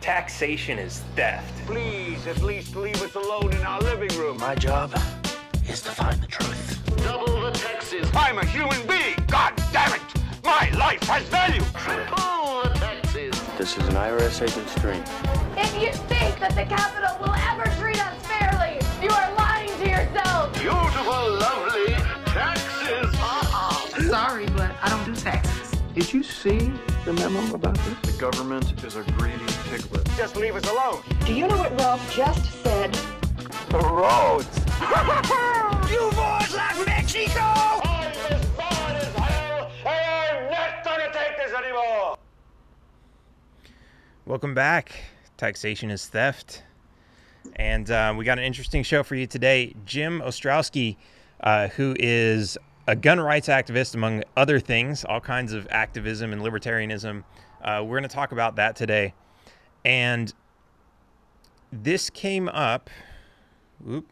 Taxation is theft. Please, at least leave us alone in our living room. My job is to find the truth. Double the taxes. I'm a human being. God damn it. My life has value. Triple the taxes. This is an IRS agent's dream. If you think that the Capitol will ever treat us fairly, you are lying to yourself. Beautiful, lovely taxes. Sorry, but I don't do taxes. Did you see the memo about this? The government is a greedy piglet. Just leave us alone. Do you know what Ralph just said? The roads. You boys like Mexico? I'm as bad as hell, and I'm not gonna take this anymore. Welcome back. Taxation is theft. And we got an interesting show for you today. Jim Ostrowski, who is a gun rights activist, among other things, all kinds of activism and libertarianism. We're going to talk about that today. And this came up. Oop.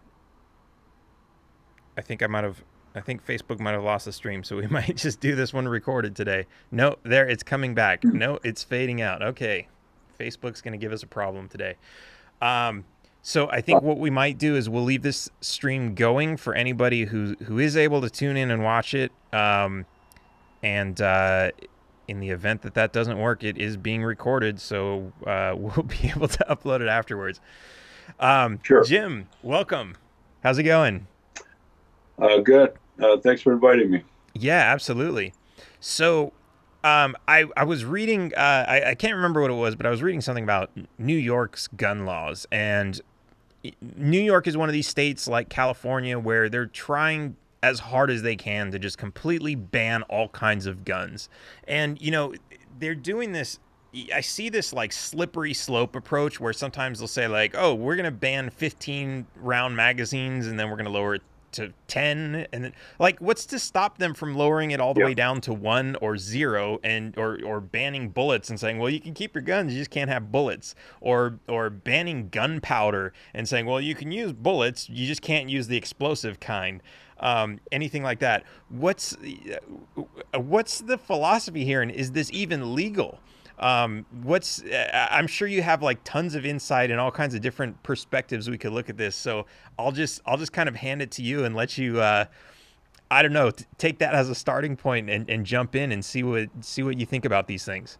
I think Facebook might have lost the stream, so we might just do this one recorded today. No, there, it's coming back. No, it's fading out. Okay. Facebook's going to give us a problem today. So I think what we might do is we'll leave this stream going for anybody who is able to tune in and watch it. And in the event that doesn't work, it is being recorded, so we'll be able to upload it afterwards. Sure. Jim, welcome. How's it going? Good. Thanks for inviting me. Yeah, absolutely. So I was reading, I can't remember what it was, but I was reading something about New York's gun laws. And New York is one of these states like California where they're trying as hard as they can to just completely ban all kinds of guns. And, you know, they're doing this. I see this like slippery slope approach where sometimes they'll say like, oh, we're going to ban 15 round magazines and then we're going to lower it to 10, and then like what's to stop them from lowering it all the way down to 1 or 0 and or banning bullets and saying, well, you can keep your guns, you just can't have bullets, or banning gunpowder and saying, well, you can use bullets, you just can't use the explosive kind. Anything like that. What's the philosophy here, and is this even legal? I'm sure you have like tons of insight and all kinds of different perspectives we could look at this. So I'll just kind of hand it to you and let you, I don't know, take that as a starting point and jump in and see what you think about these things.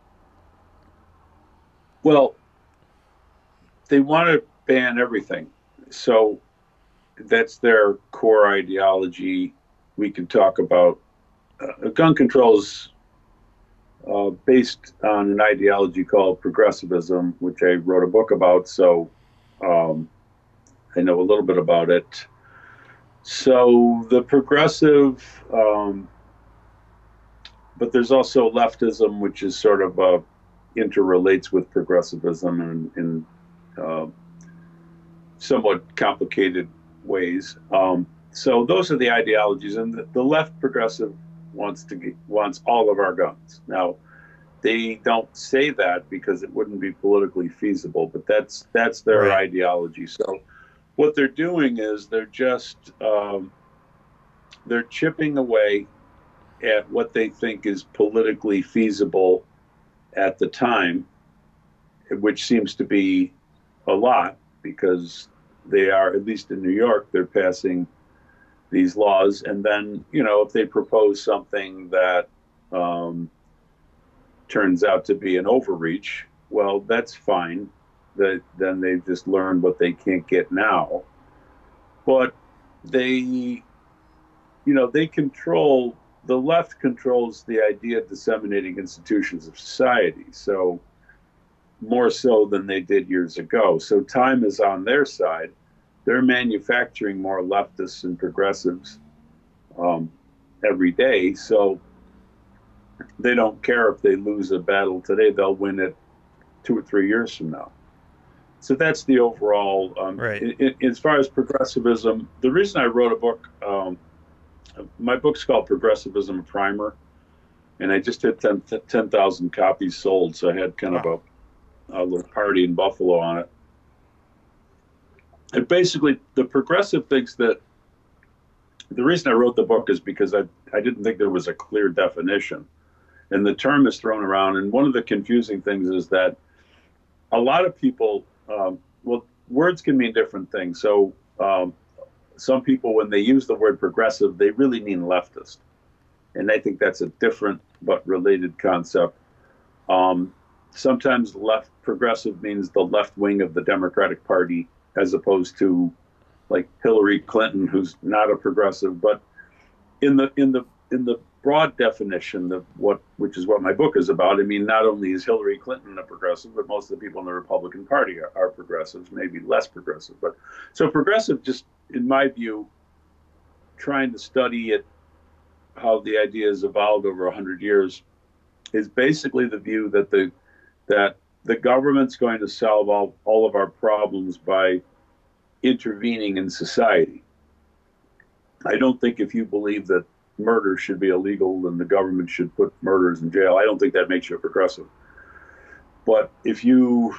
Well, they want to ban everything. So that's their core ideology. We can talk about gun controls based on an ideology called progressivism, which I wrote a book about, so I know a little bit about it. So the progressive, but there's also leftism, which is sort of interrelates with progressivism in somewhat complicated ways. So those are the ideologies, and the left progressive wants all of our guns. Now, they don't say that because it wouldn't be politically feasible, but that's their right. ideology. So what they're doing is they're just they're chipping away at what they think is politically feasible at the time, which seems to be a lot, because they are, at least in New York, they're passing these laws, and then, you know, if they propose something that turns out to be an overreach, well, that's fine. Then they've just learned what they can't get now. But they control, the left controls the idea of disseminating institutions of society, so more so than they did years ago. So time is on their side. They're manufacturing more leftists and progressives every day, so they don't care if they lose a battle today. They'll win it 2 or 3 years from now. So that's the overall. Right. As far as progressivism, the reason I wrote a book, my book's called Progressivism Primer, and I just hit 10,000 copies sold, so I had kind of a little party in Buffalo on it. And basically, the progressive thinks that the reason I wrote the book is because I didn't think there was a clear definition. And the term is thrown around. And one of the confusing things is that a lot of people, well, words can mean different things. So some people, when they use the word progressive, they really mean leftist. And I think that's a different but related concept. Sometimes progressive means the left wing of the Democratic Party, as opposed to like Hillary Clinton, who's not a progressive. But in the broad definition of which is what my book is about, I mean, not only is Hillary Clinton a progressive, but most of the people in the Republican Party are progressives, maybe less progressive. But so progressive, just in my view, trying to study it, how the idea has evolved over 100 years, is basically the view that the government's going to solve all of our problems by intervening in society. I don't think if you believe that murder should be illegal and the government should put murderers in jail, I don't think that makes you a progressive. But if you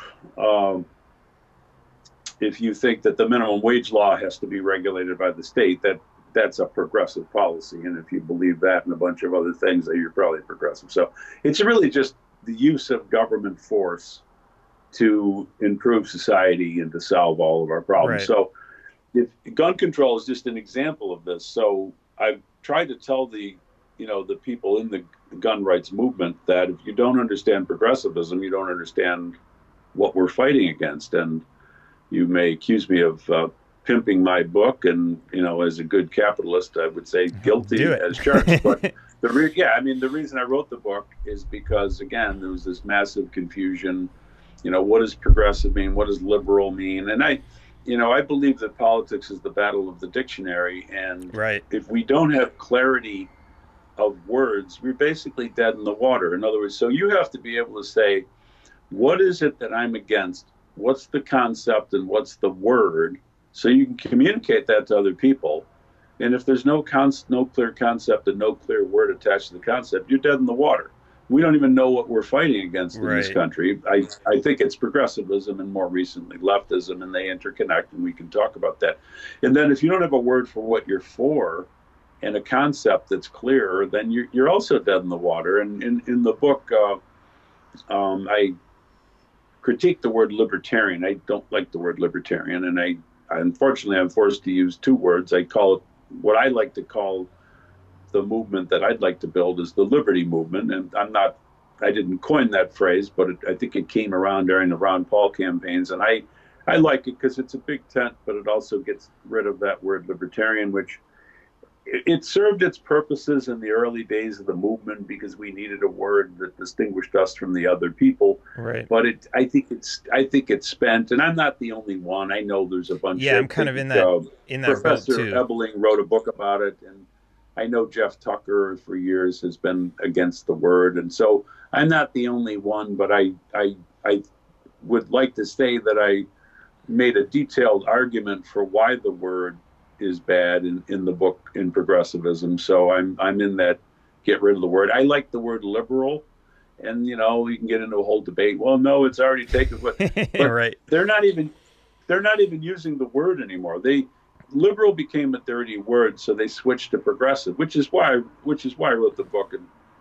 think that the minimum wage law has to be regulated by the state, that's a progressive policy. And if you believe that and a bunch of other things, then you're probably progressive. So it's really just the use of government force to improve society and to solve all of our problems. Right. So gun control is just an example of this. So I've tried to tell the people in the gun rights movement that if you don't understand progressivism, you don't understand what we're fighting against. And you may accuse me of pimping my book, and as a good capitalist, I would say guilty as charged. But the reason I wrote the book is because, again, there was this massive confusion. What does progressive mean? What does liberal mean? And I believe that politics is the battle of the dictionary, and if we don't have clarity of words, we're basically dead in the water. In other words, so you have to be able to say, what is it that I'm against? What's the concept and what's the word? So you can communicate that to other people. And if there's no clear concept and no clear word attached to the concept, you're dead in the water. We don't even know what we're fighting against in this country. I think it's progressivism and more recently leftism, and they interconnect, and we can talk about that. And then if you don't have a word for what you're for and a concept that's clear, then you're also dead in the water. And in the book, I critique the word libertarian. I don't like the word libertarian, and unfortunately I'm forced to use two words. I call it what I like to call the movement that I'd like to build is the liberty movement. And I didn't coin that phrase, but I think it came around during the Ron Paul campaigns. And I like it because it's a big tent, but it also gets rid of that word libertarian, which it served its purposes in the early days of the movement because we needed a word that distinguished us from the other people. Right. But I think it's spent, and I'm not the only one. I know there's a bunch. Yeah, I'm kind of in that Professor boat too. Ebeling wrote a book about it, and I know Jeff Tucker for years has been against the word, and so I'm not the only one. But I would like to say that I made a detailed argument for why the word is bad in the book in progressivism. So I'm in that get rid of the word. I like the word liberal, and you can get into a whole debate. Well, no, it's already taken. But right. They're not even using the word anymore. Liberal became a dirty word, so they switched to progressive, which is why I wrote the book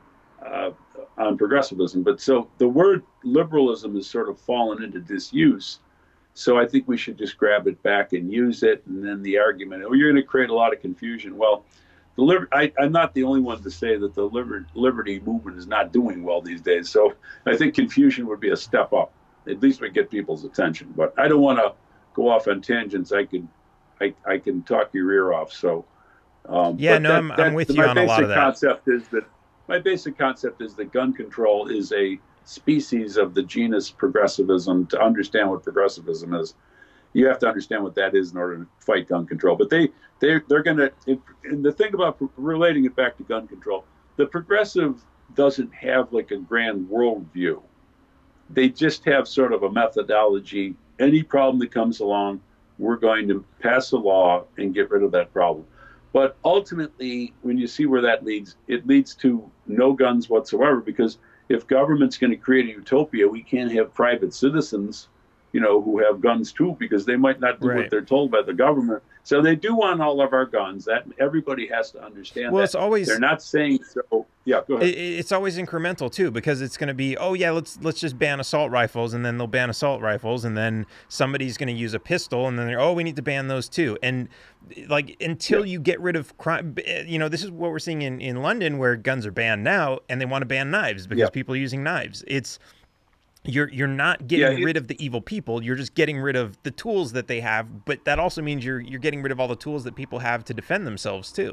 on progressivism. But so the word liberalism has sort of fallen into disuse. So I think we should just grab it back and use it. And then the argument, you're going to create a lot of confusion. Well, I'm not the only one to say that the liberty movement is not doing well these days. So I think confusion would be a step up. At least we get people's attention. But I don't want to go off on tangents. I can talk your ear off. So I'm with you on a lot of that. My basic concept is that gun control is a species of the genus progressivism. To understand what progressivism is, you have to understand what that is in order to fight gun control. But they're going to, and the thing about relating it back to gun control, the progressive doesn't have like a grand worldview. They just have sort of a methodology. Any problem that comes along, we're going to pass a law and get rid of that problem. But ultimately, when you see where that leads, it leads to no guns whatsoever, because if government's going to create a utopia, we can't have private citizens who have guns too, because they might not do Right. what they're told by the government. So they do want all of our guns. That everybody has to understand. Well, that. it's always- they're not saying so. Yeah, go ahead. It's always incremental too, because it's going to be, oh yeah, let's just ban assault rifles, and then they'll ban assault rifles, and then somebody's going to use a pistol, and then they're, oh, we need to ban those too. And like until you get rid of crime, this is what we're seeing in London, where guns are banned now, and they want to ban knives because people are using knives. It's you're not getting rid of the evil people. You're just getting rid of the tools that they have, but that also means you're getting rid of all the tools that people have to defend themselves too.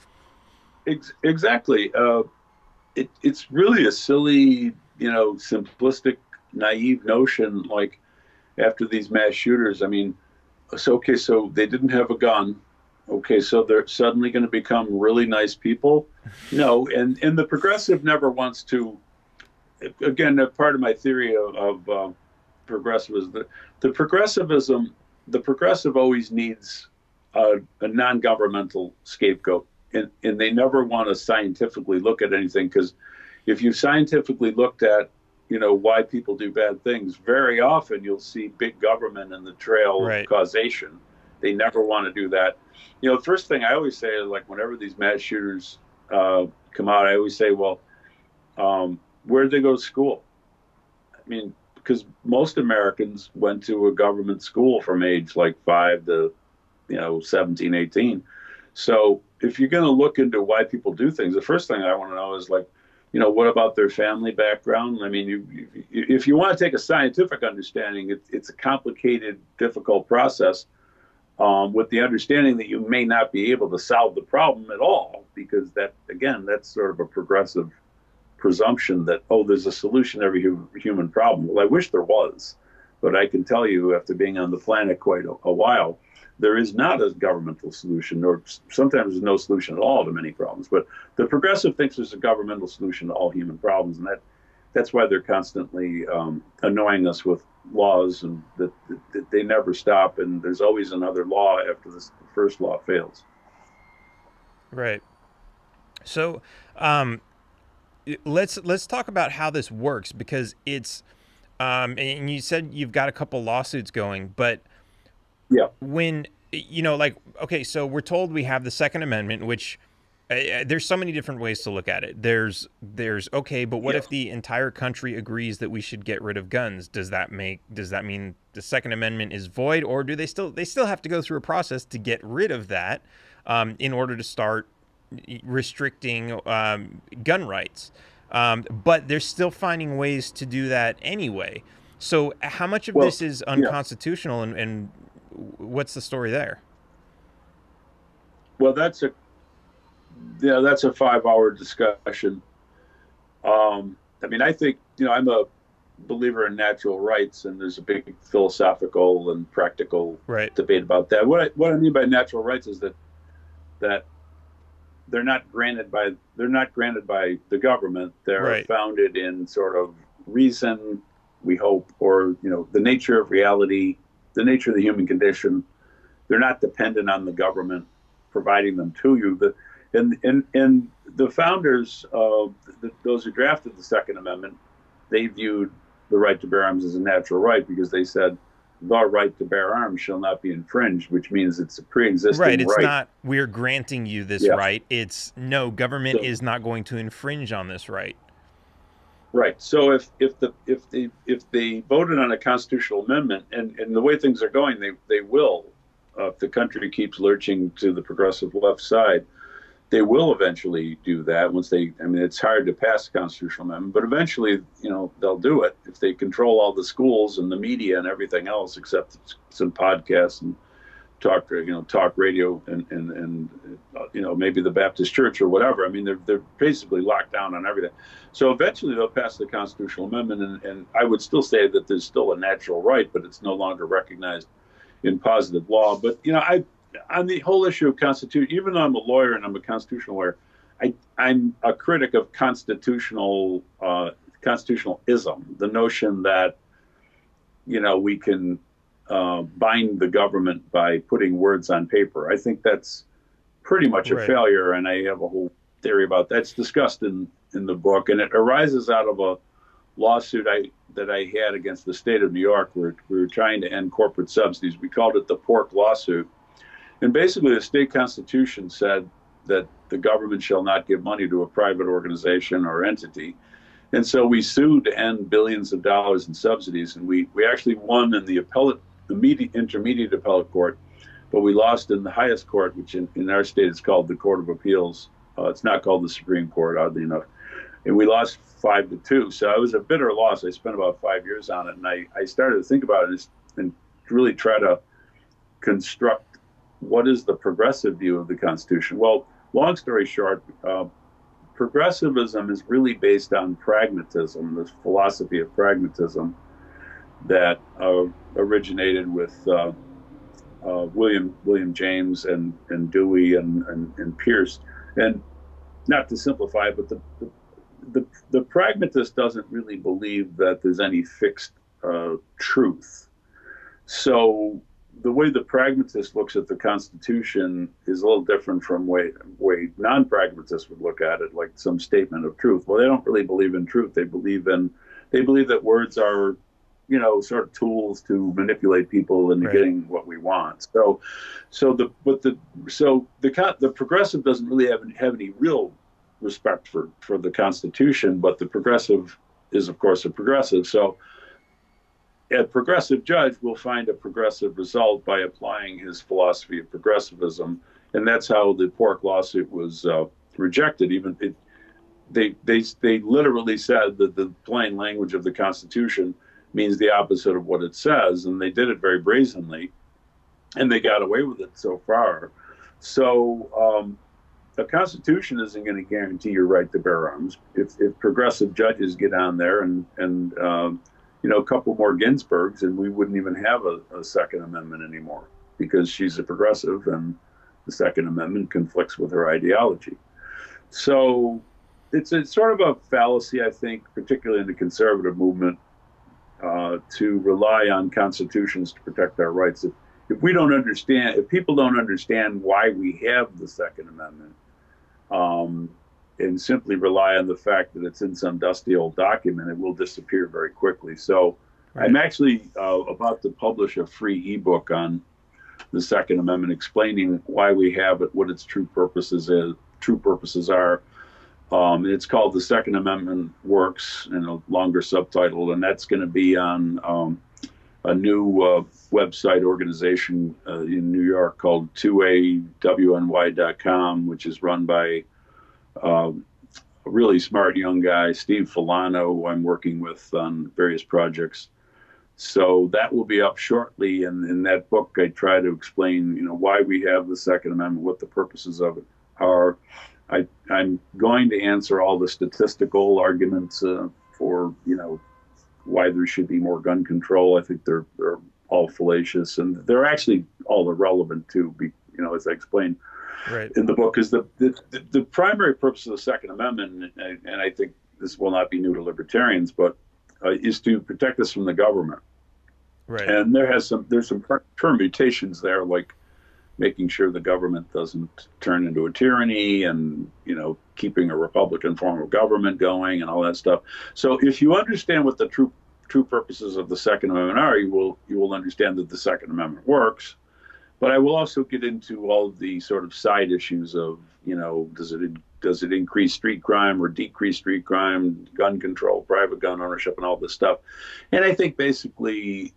Exactly. It's really a silly, simplistic, naive notion. Like after these mass shooters, I mean, so they didn't have a gun. Okay, so they're suddenly going to become really nice people. No, and the progressive never wants to. Again, a part of my theory of progressivism, the progressive always needs a non-governmental scapegoat, and they never want to scientifically look at anything, because if you scientifically looked at why people do bad things, very often you'll see big government in the trail of causation. They never want to do that. The first thing I always say is, like, whenever these mass shooters come out, I always say, well, where did they go to school? I mean, because most Americans went to a government school from age like 5 to 17, 18. So if you're going to look into why people do things, the first thing I want to know is, like, what about their family background? I mean, if you want to take a scientific understanding, it's a complicated, difficult process, with the understanding that you may not be able to solve the problem at all, because that's sort of a progressive presumption that, there's a solution to every human problem. Well, I wish there was, but I can tell you, after being on the planet quite a while, there is not a governmental solution, or sometimes there's no solution at all to many problems. But the progressive thinks there's a governmental solution to all human problems, and that's why they're constantly annoying us with laws, and that they never stop, and there's always another law after the first law fails. Right. So, let's talk about how this works, because it's and you said you've got a couple lawsuits going, but when okay, so we're told we have the Second Amendment, which there's so many different ways to look at it. There's okay, but what if the entire country agrees that we should get rid of guns? Does that mean the Second Amendment is void, or do they still have to go through a process to get rid of that in order to start restricting gun rights, but they're still finding ways to do that anyway? So how much of this is unconstitutional, and what's the story there? Well, that's a 5-hour discussion. I mean, I think, I'm a believer in natural rights, and there's a big philosophical and practical debate about that. What I mean by natural rights is that they're not granted by the government. They're founded in sort of reason, we hope, or the nature of reality, the nature of the human condition. They're not dependent on the government providing them to you. And the founders, those who drafted the Second Amendment, they viewed the right to bear arms as a natural right, because they said the right to bear arms shall not be infringed, which means it's a pre-existing right. It's not we're granting you this right. It's no, government is not going to infringe on this right. Right. So if they voted on a constitutional amendment, and the way things are going, they will, if the country keeps lurching to the progressive left side, they will eventually do that. It's hard to pass a constitutional amendment, but eventually, they'll do it if they control all the schools and the media and everything else, except some podcasts and talk radio and maybe the Baptist Church or whatever. I mean, they're basically locked down on everything. So eventually they'll pass the constitutional amendment, and I would still say that there's still a natural right, but it's no longer recognized in positive law. But on the whole issue of constitution, even though I'm a lawyer and I'm a constitutional lawyer, I'm a critic of constitutionalism, the notion that we can bind the government by putting words on paper. I think that's pretty much a failure, and I have a whole theory about that. It's discussed in the book, and it arises out of lawsuit that I had against the state of New York, where we were trying to end corporate subsidies. We called it the pork lawsuit. And basically, the state constitution said that the government shall not give money to a private organization or entity. And so we sued to end billions of dollars in subsidies. And we actually won in the intermediate appellate court, but we lost in the highest court, which in our state is called the Court of Appeals. It's not called the Supreme Court, oddly enough. And we lost 5-2. So it was a bitter loss. I spent about 5 years on it. And I started to think about it and really try to construct what is the progressive view of the Constitution. Well, long story short, progressivism is really based on pragmatism, this philosophy of pragmatism that originated with William James and Dewey and Pierce. And not to simplify it, but the pragmatist doesn't really believe that there's any fixed truth. So the way the pragmatist looks at the Constitution is a little different from way non-pragmatists would look at it, like some statement of truth. Well, they don't really believe in truth. They believe that words are, sort of tools to manipulate people into getting what we want. So the progressive doesn't really have any real respect for the Constitution, but the progressive is, of course, a progressive. So a progressive judge will find a progressive result by applying his philosophy of progressivism, and that's how the pork lawsuit was rejected. They literally said that the plain language of the Constitution means the opposite of what it says, and they did it very brazenly, and they got away with it so far. So the Constitution isn't going to guarantee your right to bear arms. If progressive judges get on there and a couple more Ginsburgs, and we wouldn't even have a Second Amendment anymore, because she's a progressive and the Second Amendment conflicts with her ideology. So it's sort of a fallacy, I think, particularly in the conservative movement, to rely on constitutions to protect our rights. If people don't understand why we have the Second Amendment, and simply rely on the fact that it's in some dusty old document, it will disappear very quickly. So I'm actually about to publish a free ebook on the Second Amendment, explaining why we have it, what its true purposes are. It's called The Second Amendment Works, in a longer subtitle, and that's going to be on a new website organization in New York called 2awny.com, which is run by a really smart young guy, Steve Filano, who I'm working with on various projects. So that will be up shortly. And in that book, I try to explain, why we have the Second Amendment, what the purposes of it are. I'm going to answer all the statistical arguments for, why there should be more gun control. I think they're all fallacious, and they're actually all irrelevant too. As I explained in the book, is the primary purpose of the Second Amendment, and I think this will not be new to libertarians, but is to protect us from the government. Right. And there's some permutations there, like making sure the government doesn't turn into a tyranny, and keeping a Republican form of government going, and all that stuff. So if you understand what the true purposes of the Second Amendment are, you will understand that the Second Amendment works. But I will also get into all of the sort of side issues of, does it increase street crime or decrease street crime, gun control, private gun ownership, and all this stuff. And I think basically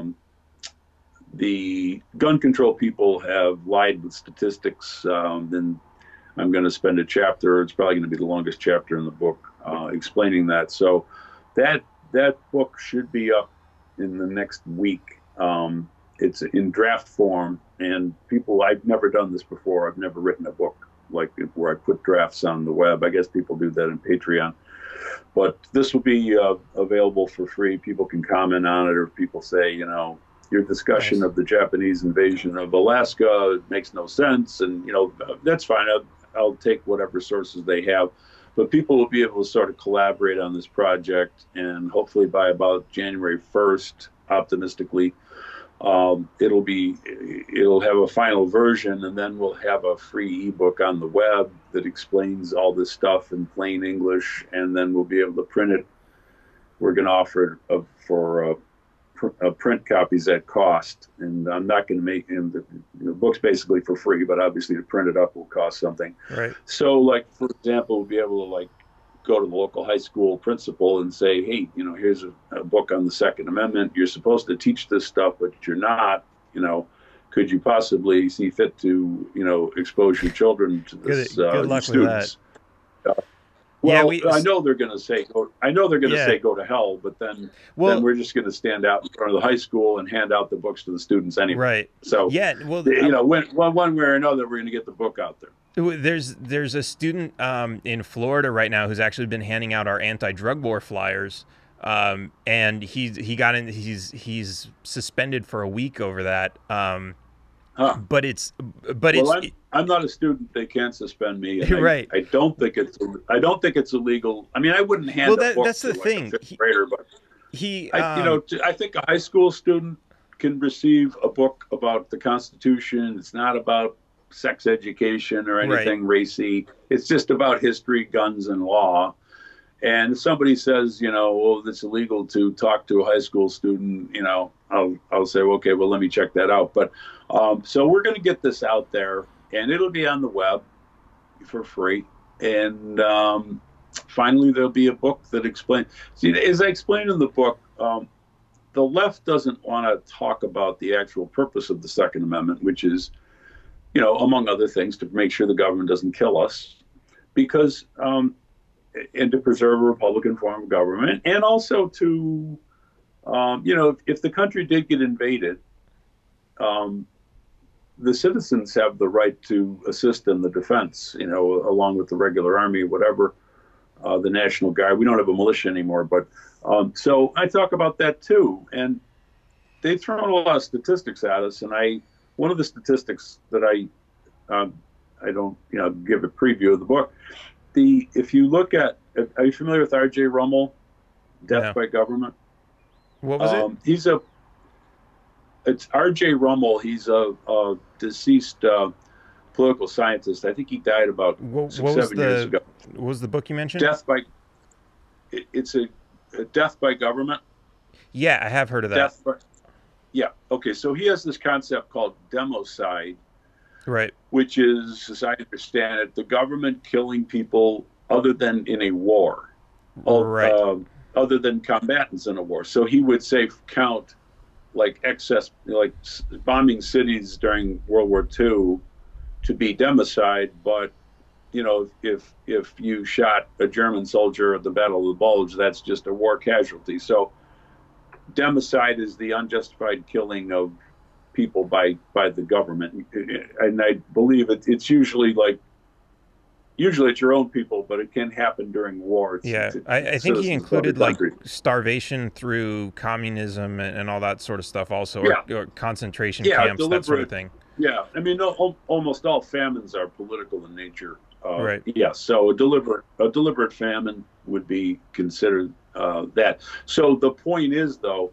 the gun control people have lied with statistics. Then I'm going to spend a chapter, it's probably going to be the longest chapter in the book, explaining that. So that book should be up in the next week. It's in draft form, and I've never done this before. I've never written a book like where I put drafts on the web. I guess people do that in Patreon. But this will be available for free. People can comment on it, or people say, your discussion of the Japanese invasion of Alaska makes no sense. And, that's fine. I'll take whatever sources they have. But people will be able to sort of collaborate on this project. And hopefully by about January 1st, optimistically, it'll have a final version, and then we'll have a free ebook on the web that explains all this stuff in plain English, and then we'll be able to print it we're going to offer it for print copies at cost, and I'm not going to make him the book's basically for free, but obviously to print it up will cost something. Right. So, like for example, we'll be able to like go to the local high school principal and say, hey, here's a book on the Second Amendment. You're supposed to teach this stuff, but you're not. Could you possibly see fit to expose your children to this? Good luck students? with that. Well, I know they're going to say say go to hell, but then we're just going to stand out in front of the high school and hand out the books to the students anyway. Right. So one way or another, we're going to get the book out there. There's a student in Florida right now who's actually been handing out our anti-drug war flyers, and he's suspended for a week over that. I'm not a student. They can't suspend me. And right. I don't think it's illegal. I mean, I wouldn't hand a book that's to the like thing. a fifth grader, but I think a high school student can receive a book about the Constitution. It's not about sex education or anything racy. It's just about history, guns, and law. And if somebody says, it's illegal to talk to a high school student, I'll say, okay, well, let me check that out. But so we're going to get this out there, and it'll be on the web for free. And finally, there'll be a book that explains. See, as I explained in the book, the left doesn't want to talk about the actual purpose of the Second Amendment, which is, among other things, to make sure the government doesn't kill us, because and to preserve a Republican form of government, and also to, if the country did get invaded, the citizens have the right to assist in the defense, along with the regular army, whatever, the National Guard. We don't have a militia anymore, but so I talk about that too. And they've thrown a lot of statistics at us, and one of the statistics that I don't give a preview of the book. If you look at, are you familiar with R.J. Rummel, Death by Government? What was it? It's R.J. Rummel. He's a deceased political scientist. I think he died about 7 years ago. What was the book you mentioned? It's a Death by Government. Yeah, I have heard of that. Okay, so he has this concept called democide. Right. Which is, as I understand it, the government killing people other than in a war. Right. Other than combatants in a war. So he would say count like excess, like bombing cities during World War II to be democide. But, if you shot a German soldier at the Battle of the Bulge, that's just a war casualty. So democide is the unjustified killing of people by the government, and I believe it's usually it's your own people, but it can happen during war. I think he included like starvation through communism and all that sort of stuff also, or concentration camps, that sort of thing. Yeah, I mean, almost all famines are political in nature. Right. Yeah, so a deliberate famine would be considered that. So the point is, though,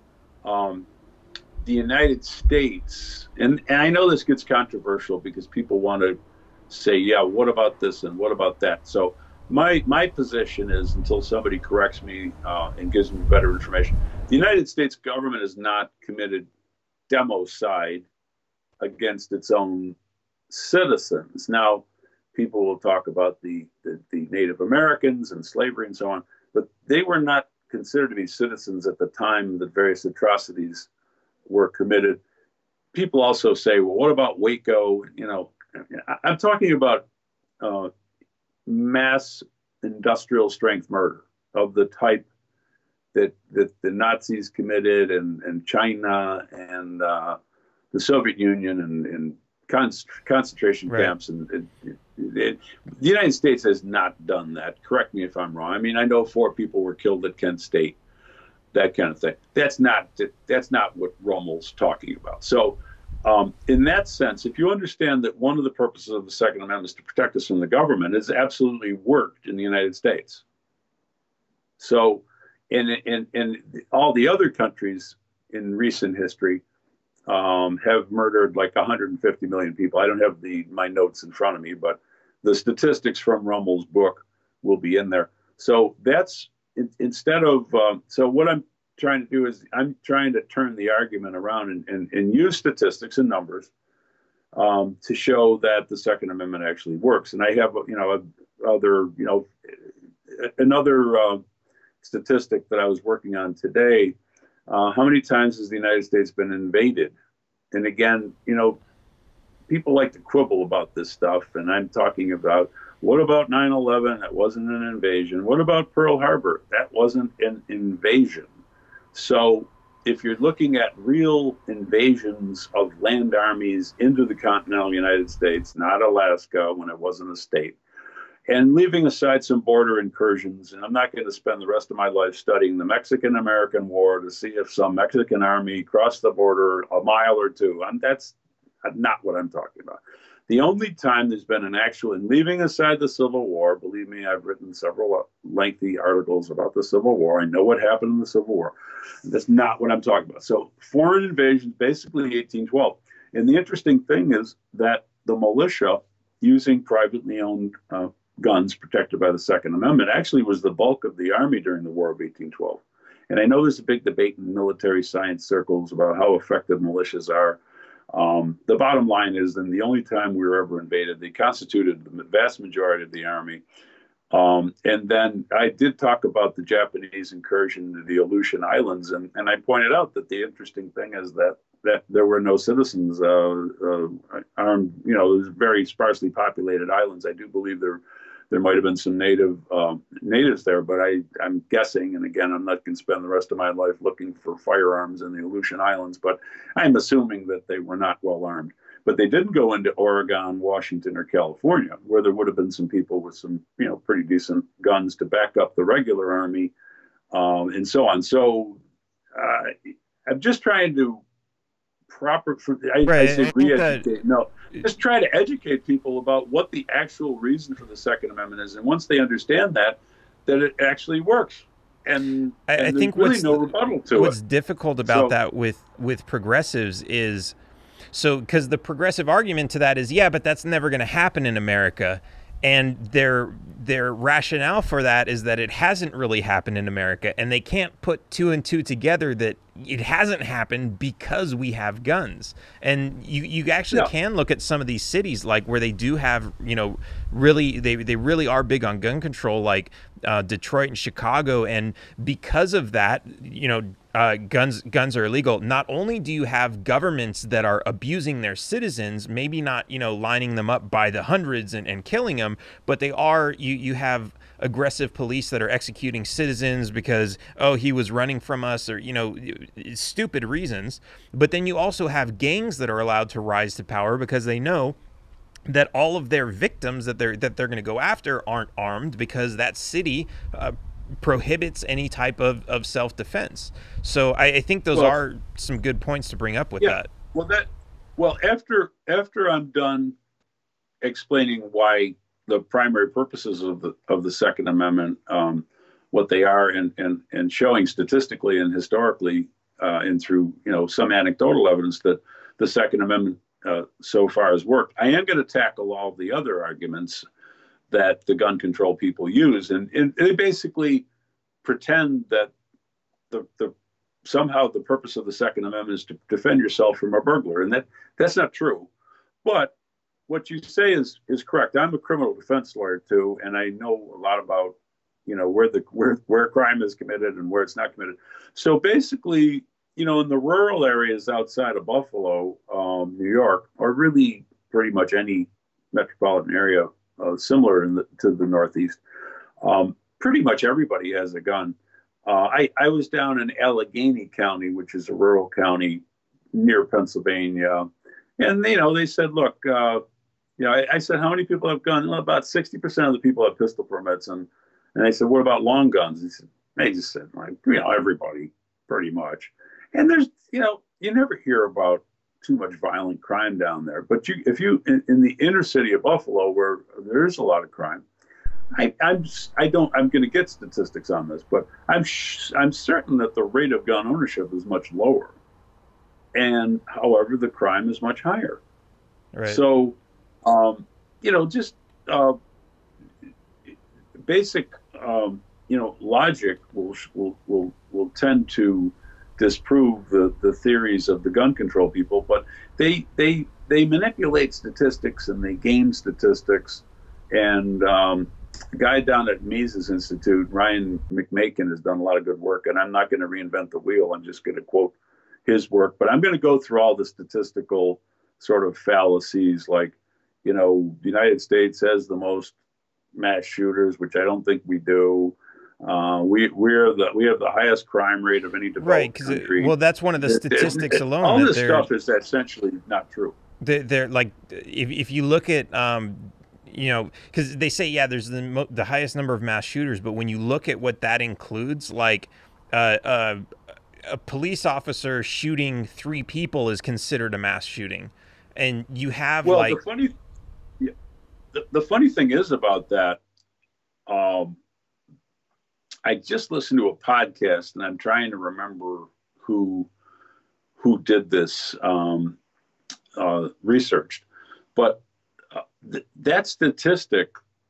the United States, and I know this gets controversial because people want to say, yeah, what about this and what about that? So my position is, until somebody corrects me and gives me better information, the United States government has not committed democide against its own citizens. Now, people will talk about the Native Americans and slavery and so on, but they were not considered to be citizens at the time that various atrocities were committed. People also say, well, what about Waco? I'm talking about mass industrial strength murder of the type that the Nazis committed, and China and the Soviet Union and concentration camps. And the United States has not done that. Correct me if I'm wrong. I mean, I know 4 people were killed at Kent State, that kind of thing. That's not what Rummel's talking about. So in that sense, if you understand that one of the purposes of the Second Amendment is to protect us from the government, it's absolutely worked in the United States. So, and all the other countries in recent history have murdered like 150 million people. I don't have my notes in front of me, but the statistics from Rummel's book will be in there. So that's instead of so what I'm trying to do is I'm trying to turn the argument around and use statistics and numbers to show that the Second Amendment actually works. And I have another statistic that I was working on today. How many times has the United States been invaded? And again, people like to quibble about this stuff, and I'm talking about, what about 9/11? That wasn't an invasion. What about Pearl Harbor? That wasn't an invasion. So if you're looking at real invasions of land armies into the continental United States, not Alaska when it wasn't a state, and leaving aside some border incursions, and I'm not going to spend the rest of my life studying the Mexican-American War to see if some Mexican army crossed the border a mile or two. That's not what I'm talking about. The only time there's been an actual, and leaving aside the Civil War, believe me, I've written several lengthy articles about the Civil War. I know what happened in the Civil War. That's not what I'm talking about. So foreign invasions, basically 1812. And the interesting thing is that the militia, using privately owned guns protected by the Second Amendment, actually was the bulk of the Army during the War of 1812. And I know there's a big debate in military science circles about how effective militias are. The bottom line is, then the only time we were ever invaded, they constituted the vast majority of the Army. And then I did talk about the Japanese incursion into the Aleutian Islands, and I pointed out that the interesting thing is that there were no citizens armed. It was very sparsely populated islands. I do believe there might have been some natives there, but I'm guessing, and again, I'm not going to spend the rest of my life looking for firearms in the Aleutian Islands, but I'm assuming that they were not well armed. But they didn't go into Oregon, Washington, or California, where there would have been some people with some, pretty decent guns to back up the regular army, and so on. So I'm just trying to I say re-educate. No, just try to educate people about what the actual reason for the Second Amendment is, and once they understand that it actually works. And I think really no rebuttal to it. What's difficult about that with progressives is, because the progressive argument to that is, yeah, but that's never going to happen in America. And their rationale for that is that it hasn't really happened in America, and they can't put two and two together that it hasn't happened because we have guns. And you actually can look at some of these cities, like where they do have, really, they really are big on gun control, like Detroit and Chicago. And because of that, guns are illegal. Not only do you have governments that are abusing their citizens, maybe not, lining them up by the hundreds and killing them, but they are, you have aggressive police that are executing citizens because, he was running from us, or, stupid reasons. But then you also have gangs that are allowed to rise to power because they know that all of their victims that they're going to go after aren't armed, because that city prohibits any type of self-defense. So I think those are some good points to bring up with that. Well, after I'm done explaining why the primary purposes of the Second Amendment, what they are, and showing statistically and historically, and through some anecdotal evidence that the Second Amendment so far has worked, I am going to tackle all the other arguments that the gun control people use, and they basically pretend that somehow the purpose of the Second Amendment is to defend yourself from a burglar, and that's not true. But what you say is correct. I'm a criminal defense lawyer too, and I know a lot about where crime is committed and where it's not committed. So basically, in the rural areas outside of Buffalo, New York, or really pretty much any metropolitan area similar to the Northeast, pretty much everybody has a gun. I was down in Allegheny County, which is a rural county near Pennsylvania, and they said, look, I said, how many people have guns? Well, about 60% of the people have pistol permits, and they said, what about long guns? They just said, everybody, pretty much. And there's, you never hear about too much violent crime down there. But if you in the inner city of Buffalo, where there's a lot of crime, I'm going to get statistics on this, but I'm certain that the rate of gun ownership is much lower, and however the crime is much higher. Right. So, just basic logic will tend to disprove the theories of the gun control people, but they manipulate statistics and they game statistics. And a guy down at Mises Institute, Ryan McMakin, has done a lot of good work. And I'm not going to reinvent the wheel. I'm just going to quote his work. But I'm going to go through all the statistical sort of fallacies, like, the United States has the most mass shooters, which I don't think we do. We have the highest crime rate of any developed country. Well, that's one of the statistics alone. All this stuff is essentially not true. They're like, if you look at, because they say, yeah, there's the highest number of mass shooters, but when you look at what that includes, like a police officer shooting 3 people is considered a mass shooting, and you have the funny thing is about that. I just listened to a podcast, and I'm trying to remember who did this research, but that statistic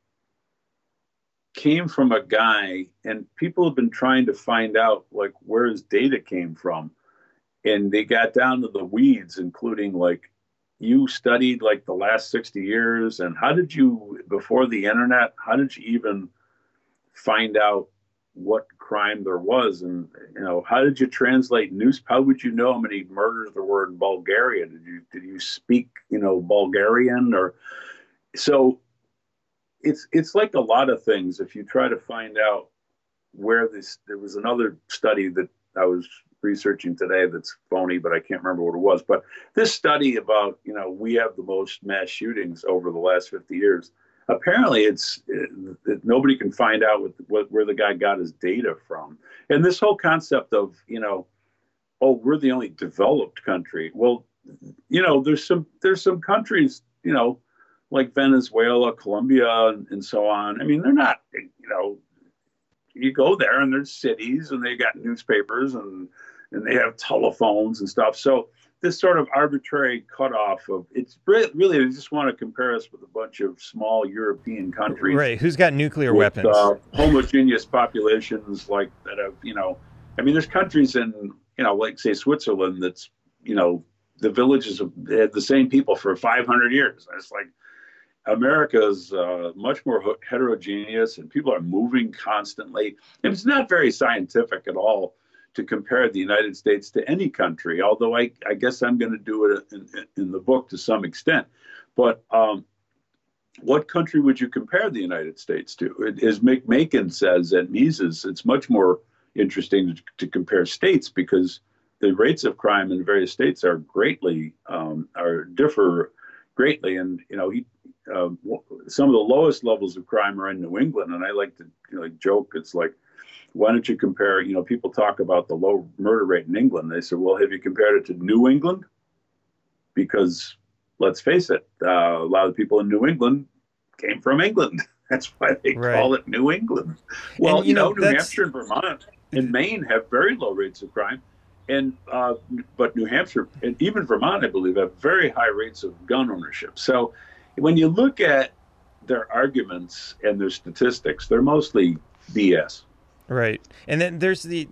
came from a guy, and people have been trying to find out like where his data came from, and they got down to the weeds, including like, you studied like the last 60 years, and how did you, before the internet, how did you even find out what crime there was? And how did you translate news? How would you know how many murders there were in Bulgaria? Did you speak Bulgarian? Or so it's like a lot of things. If you try to find out where there was another study that I was researching today that's phony, but I can't remember what it was. But this study about we have the most mass shootings over the last 50 years. Apparently, nobody can find out where the guy got his data from. And this whole concept of, we're the only developed country. Well, there's some countries, like Venezuela, Colombia, and so on. I mean, they're not, you go there and there's cities and they got newspapers and they have telephones and stuff. So this sort of arbitrary cutoff of it's really they just want to compare us with a bunch of small European countries, right? Who's got nuclear weapons? Homogeneous populations like that have I mean, there's countries in like say Switzerland that's the villages have had the same people for 500 years. It's like America's much more heterogeneous, and people are moving constantly, and it's not very scientific at all to compare the United States to any country, although I guess I'm going to do it in the book to some extent. But what country would you compare the United States to? As McMakin says at Mises, it's much more interesting to compare states, because the rates of crime in various states are differ greatly. And some of the lowest levels of crime are in New England, and I like to joke. It's like, why don't you compare, people talk about the low murder rate in England. They say, well, have you compared it to New England? Because let's face it, a lot of the people in New England came from England. That's why they call it New England. Well, and, New Hampshire and Vermont and Maine have very low rates of crime. But New Hampshire and even Vermont, I believe, have very high rates of gun ownership. So when you look at their arguments and their statistics, they're mostly BS. Right. And then there's the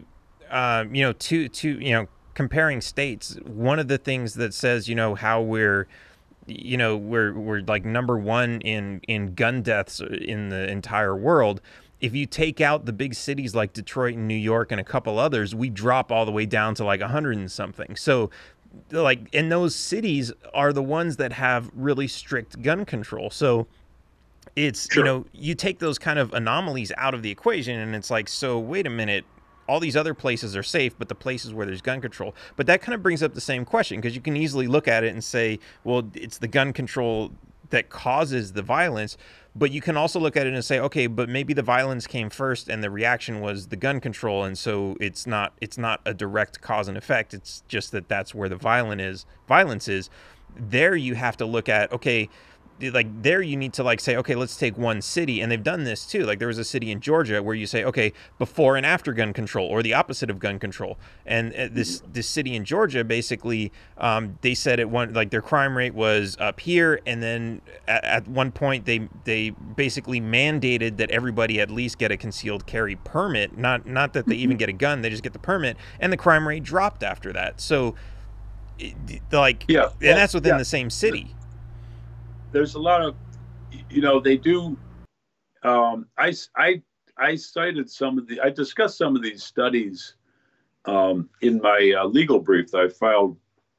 comparing states. One of the things that says, how we're like number one in gun deaths in the entire world. If you take out the big cities like Detroit and New York and a couple others, we drop all the way down to like 100 and something. So like, and those cities are the ones that have really strict gun control. So it's, sure. You take those kind of anomalies out of the equation, and it's like, so wait a minute, all these other places are safe, but the places where there's gun control. But that kind of brings up the same question, because you can easily look at it and say, well, it's the gun control that causes the violence. But you can also look at it and say, okay, but maybe the violence came first and the reaction was the gun control. And so it's not a direct cause and effect. It's just that that's where the violence is. There you have to look at, okay, like there you need to like say, okay, let's take one city, and they've done this too. Like there was a city in Georgia where you say, okay, before and after gun control, or the opposite of gun control. And this city in Georgia, basically, they said at one, like their crime rate was up here, and then at one point they basically mandated that everybody at least get a concealed carry permit. Not that they even get a gun, they just get the permit, and the crime rate dropped after that. So like, and that's within the same city. There's a lot of, they do. I cited I discussed some of these studies in my legal brief that I filed.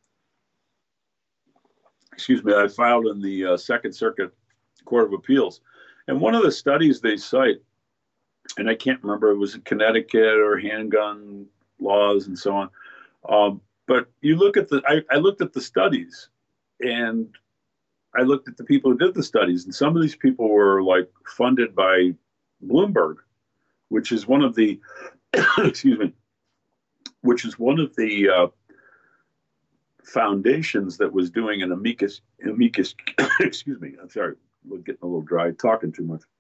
I filed in the Second Circuit Court of Appeals, and one of the studies they cite, and I can't remember, it was in Connecticut or handgun laws and so on. But you look at I looked at the studies, and I looked at the people who did the studies, and some of these people were like funded by Bloomberg, which is one of the, which is one of the foundations that was doing an amicus, excuse me, I'm sorry, we're getting a little dry, talking too much.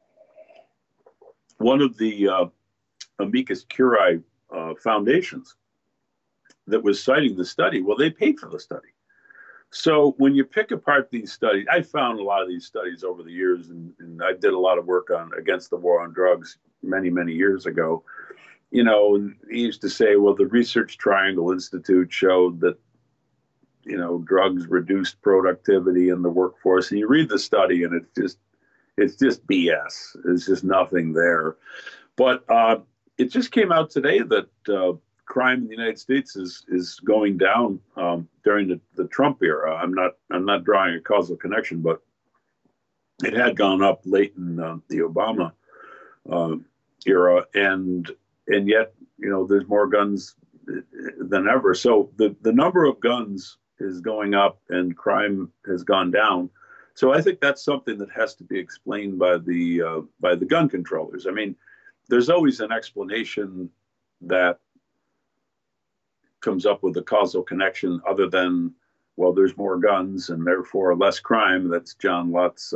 One of the amicus curiae foundations that was citing the study, well, they paid for the study. So when you pick apart these studies, I found a lot of these studies over the years, and I did a lot of work on against the war on drugs many, many years ago. And he used to say, well, the Research Triangle Institute showed that, drugs reduced productivity in the workforce. And you read the study, and it's just BS. There's just nothing there. But it just came out today that crime in the United States is going down during the Trump era. I'm not drawing a causal connection, but it had gone up late in the Obama era, and yet there's more guns than ever. So the number of guns is going up, and crime has gone down. So I think that's something that has to be explained by the gun controllers. I mean, there's always an explanation that comes up with a causal connection other than, well, there's more guns and therefore less crime. That's John Lutz's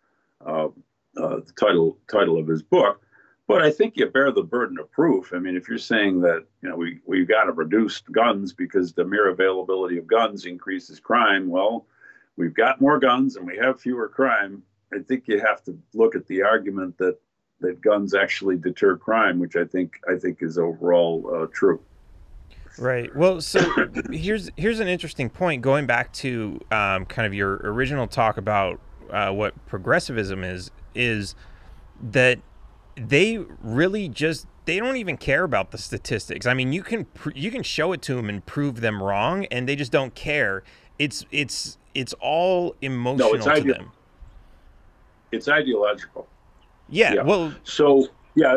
title of his book. But I think you bear the burden of proof. I mean, if you're saying that, we've got to reduce guns because the mere availability of guns increases crime, well, we've got more guns and we have fewer crime. I think you have to look at the argument that guns actually deter crime, which I think is overall true. Right. Well, so here's an interesting point. Going back to kind of your original talk about what progressivism is that they really they don't even care about the statistics. I mean, you can show it to them and prove them wrong, and they just don't care. It's all emotional to them. It's ideological. Yeah. Well. So yeah,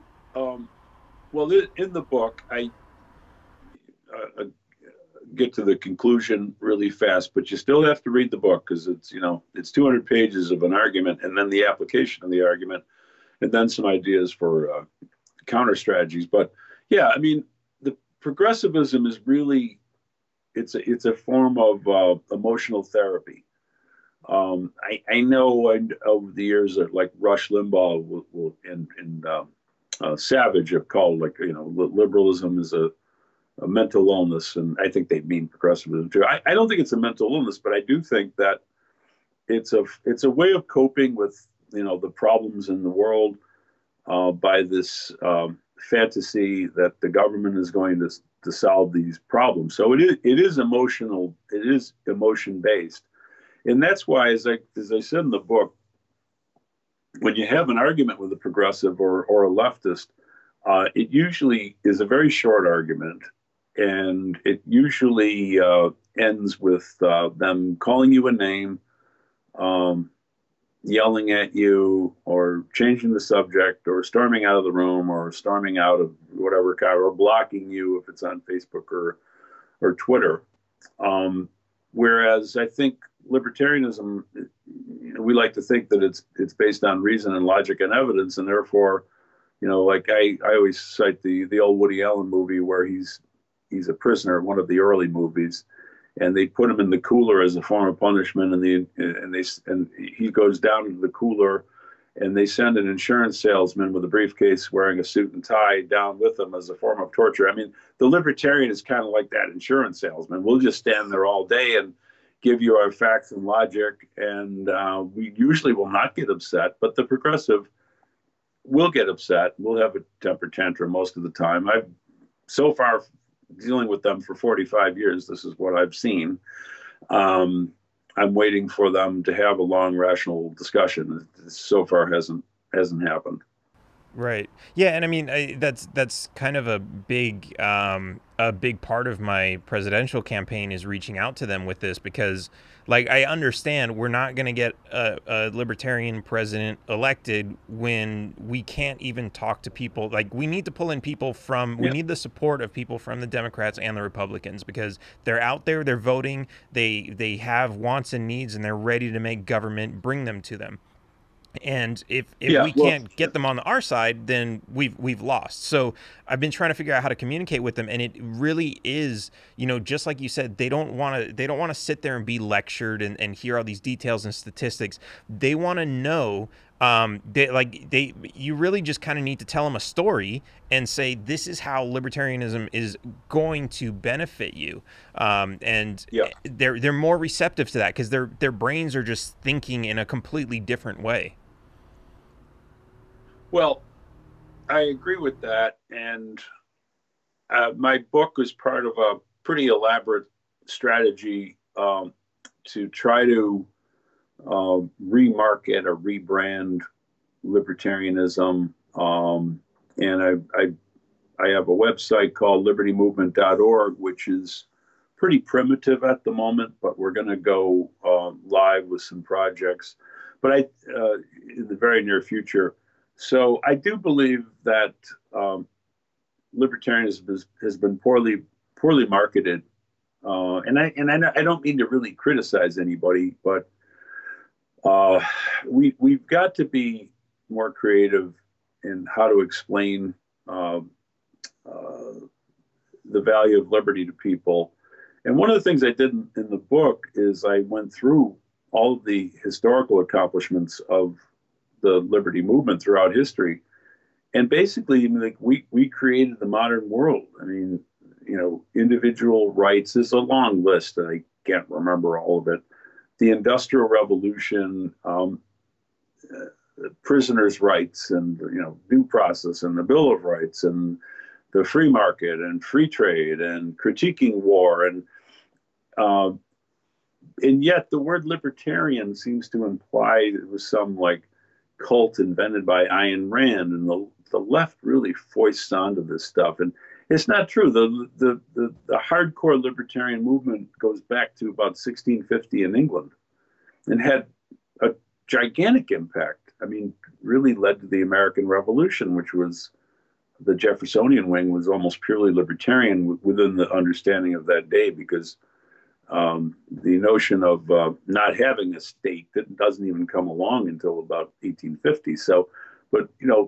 in the book I get to the conclusion really fast, but you still have to read the book because it's 200 pages of an argument, and then the application of the argument, and then some ideas for counter strategies. But yeah, I mean, the progressivism is really it's a form of emotional therapy. I know over the years that like Rush Limbaugh and Savage have called liberalism is a mental illness, and I think they mean progressivism too. I don't think it's a mental illness, but I do think that it's a way of coping with the problems in the world by this fantasy that the government is going to solve these problems. So it is emotional. It is emotion based, and that's why, as I said in the book, when you have an argument with a progressive or a leftist, it usually is a very short argument. And it usually ends with them calling you a name, yelling at you, or changing the subject, or storming out of the room, or storming out of whatever kind, or blocking you if it's on Facebook or Twitter. Whereas I think libertarianism, we like to think that it's based on reason and logic and evidence, and therefore, like I always cite the old Woody Allen movie where he's a prisoner, one of the early movies, and they put him in the cooler as a form of punishment. And he goes down into the cooler, and they send an insurance salesman with a briefcase wearing a suit and tie down with them as a form of torture. I mean, the libertarian is kind of like that insurance salesman. We'll just stand there all day and give you our facts and logic, and we usually will not get upset, but the progressive will get upset. We'll have a temper tantrum most of the time. I've so far dealing with them for 45 years. This is what I've seen. I'm waiting for them to have a long, rational discussion. So far, hasn't happened. Right. Yeah, and I mean that's kind of a big part of my presidential campaign is reaching out to them with this, because, like, I understand we're not going to get a libertarian president elected when we can't even talk to people. Like, we need to pull in people from, we need the support of people from the Democrats and the Republicans, because they're out there, they're voting, they have wants and needs, and they're ready to make government bring them to them. And if we can't get them on our side, then we've lost. So I've been trying to figure out how to communicate with them, and it really is, just like you said, they don't want to sit there and be lectured and hear all these details and statistics. They want to know. You really just kind of need to tell them a story and say, this is how libertarianism is going to benefit you. They're more receptive to that, because their brains are just thinking in a completely different way. Well, I agree with that. And my book was part of a pretty elaborate strategy to try to remarket or rebrand libertarianism. And I have a website called libertymovement.org, which is pretty primitive at the moment, but we're going to go live with some projects, but in the very near future. So I do believe that libertarianism has been poorly marketed, and I don't mean to really criticize anybody, but we've got to be more creative in how to explain the value of liberty to people. And one of the things I did in the book is I went through all of the historical accomplishments of the liberty movement throughout history. And basically, we created the modern world. I mean, individual rights is a long list, and I can't remember all of it. The Industrial Revolution, prisoners' rights, and due process, and the Bill of Rights, and the free market, and free trade, and critiquing war, and yet the word libertarian seems to imply it was some cult invented by Ayn Rand, and the left really foists onto this stuff, and it's not true. The hardcore libertarian movement goes back to about 1650 in England, and had a gigantic impact. I mean, really led to the American Revolution, which was the Jeffersonian wing was almost purely libertarian within the understanding of that day, because the notion of not having a state that doesn't even come along until about 1850. So, but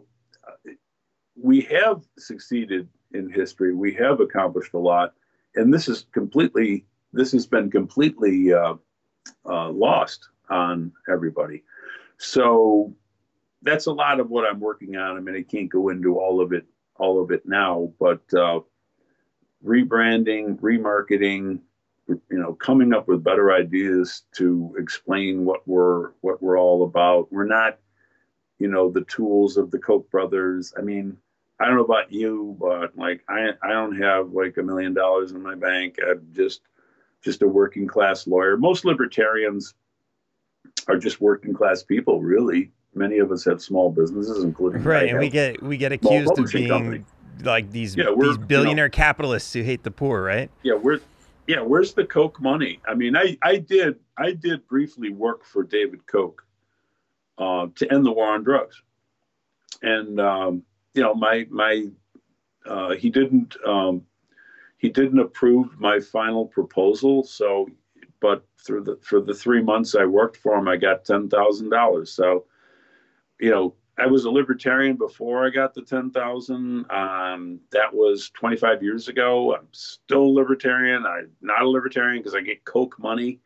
we have succeeded in history. We have accomplished a lot, and this has been completely lost on everybody. So that's a lot of what I'm working on. I mean, I can't go into all of it now, but rebranding, remarketing, coming up with better ideas to explain what we're all about. We're not, the tools of the Koch brothers. I mean, I don't know about you, but I don't have $1 million in my bank. I'm just a working class lawyer. Most libertarians are just working class people, really. Many of us have small businesses, including right. And we get accused of being like these billionaire capitalists who hate the poor, right? Where's the Koch money? I mean, I did briefly work for David Koch to end the war on drugs, and he didn't approve my final proposal. So, but for the 3 months I worked for him, I got $10,000. So, I was a libertarian before I got the 10,000. That was 25 years ago. I'm still a libertarian. I'm not a libertarian because I get Coke money.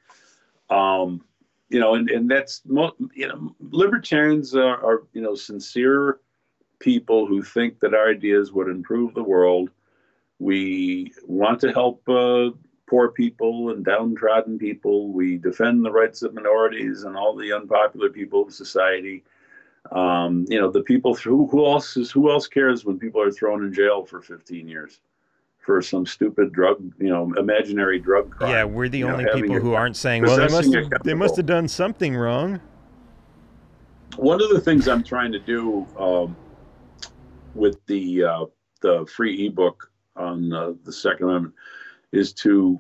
And that's, libertarians are sincere people who think that our ideas would improve the world. We want to help poor people and downtrodden people. We defend the rights of minorities and all the unpopular people of society. The people who else cares when people are thrown in jail for 15 years for some stupid drug, imaginary drug crime. Yeah, we're the only people who aren't saying, well, they must have done something wrong. One of the things I'm trying to do with the free ebook on the Second Amendment is to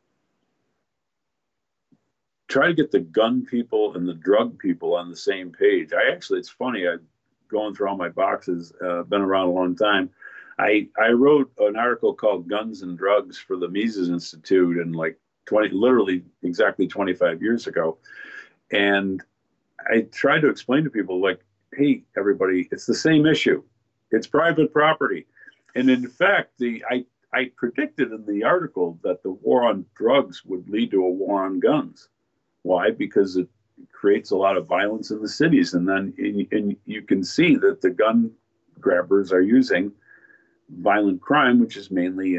try to get the gun people and the drug people on the same page. It's funny, I've going through all my boxes, been around a long time. I wrote an article called Guns and Drugs for the Mises Institute in literally exactly 25 years ago. And I tried to explain to people hey, everybody, it's the same issue. It's private property. And in fact, I predicted in the article that the war on drugs would lead to a war on guns. Why? Because it creates a lot of violence in the cities. And then you can see that the gun grabbers are using violent crime, which is mainly,